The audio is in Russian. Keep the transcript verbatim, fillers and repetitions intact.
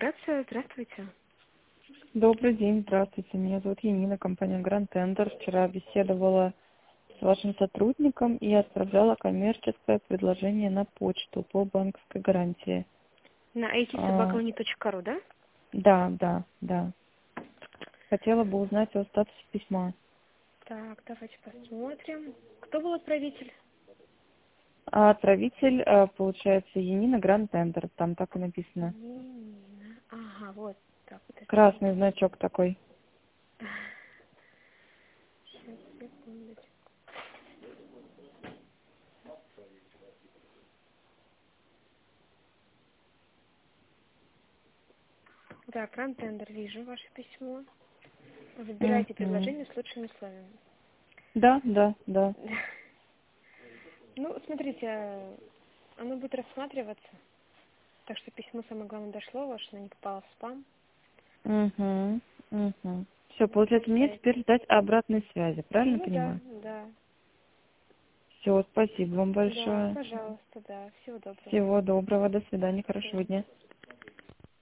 квалификация. Здравствуйте. Добрый день, здравствуйте. Меня зовут Янина, компания Grand Tender. Вчера беседовала с вашим сотрудником и отправляла коммерческое предложение на почту по банковской гарантии. На ай ти собака А, уни точка ру, да? да, да, да. Хотела бы узнать о статусе письма. Так, давайте посмотрим. Кто был отправитель? А отправитель, а, получается, Янина Grand Tender. Там так и написано. Нина. Ага, вот так, подождите. Красный значок такой. Сейчас, секундочку. Да, Крантендер, вижу ваше письмо. Выбирайте Мгм. предложение с лучшими условиями. Да, да, да. Ну, смотрите, э, оно будет рассматриваться. Так что письмо, самое главное, дошло ваше, оно не попало в спам. Угу, угу. Все, Вы получается, мне прочитаете. теперь ждать обратной связи, правильно Ну да, понимаю? да. Все, спасибо вам Да, большое. пожалуйста, да. Всего доброго. Всего доброго, до свидания, До хорошего свидания. дня.